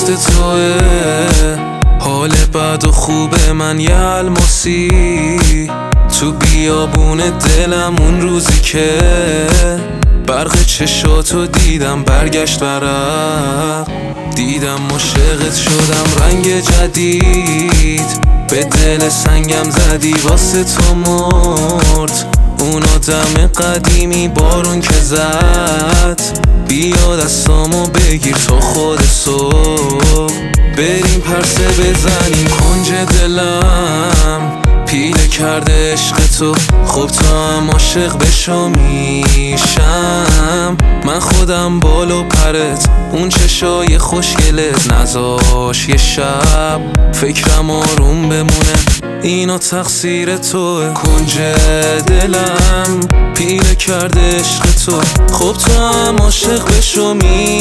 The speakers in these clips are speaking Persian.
دست توه. حال بد و خوب من یه الماسی تو بیابون دلم. اون روزی که برق چشاتو دیدم برگشت ورق، دیدم عاشقت شدم رنگ جدید. به دل سنگم زدی واسه تو مرد اون آدم قدیمی بارون که زد. بیا دستامو بگیر تا خود صبح بریم پرسه بزنیم کنج دلم. پیله کرده عشق تو خب تا هم عاشق بشو میشم. من خودم بالو پرت اون چشای خوشگلت نذاش یه شب فکرم آروم بمونه. اینا تقصیر توه. کنج دلم پیله کرده عشق تو خب تا هم عاشق بشو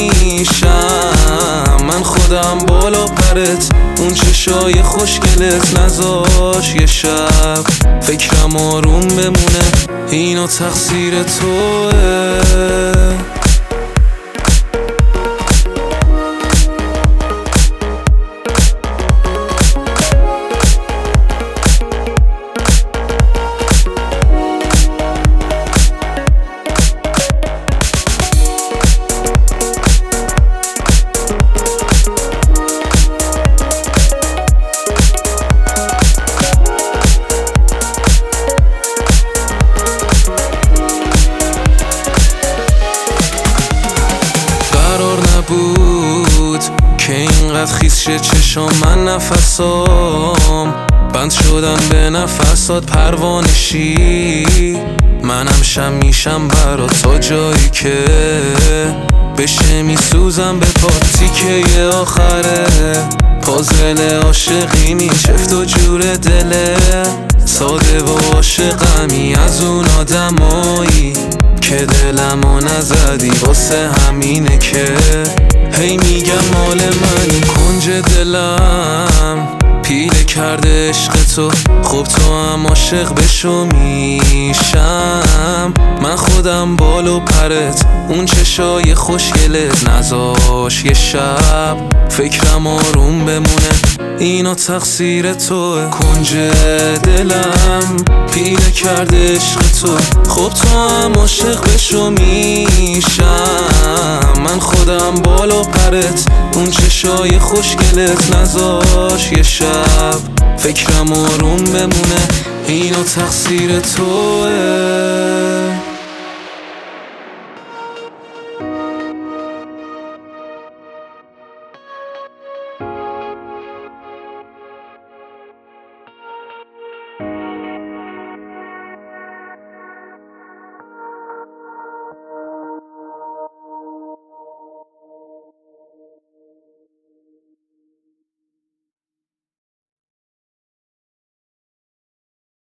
میشم. من خودم بالا پرت اون چشای خوشگلت نذاش یه شب فکرم آروم بمونه. اینا تقصیر توه. بود که اینقدر خیس شه چشام من نفسام بند شدن به نفسات پروانشی. منم شم میشم برا تا جایی که بشه میسوزم به پاتی که یه آخره. پازل عاشقی چفت و جور دله ساده و عاشقمی از اون آدمایی که دلمو نزدی واسه همینه که هی میگم مال منی. کنج دلم پیله کرده عشق تو خب تو هم عاشق بشو میشم. من خودم بالو پرت اون چشای خوشگلت نذاش یه شب فکرم آروم بمونه. اینا تقصیر توه. کنج دلم پیله کرده عشق تو خب تو هم عاشق بشو میشم. من خودم بالا پرت اون چشای خوشگلت نذاش یه شب فکرم آروم بمونه. اینا تقصیر توه.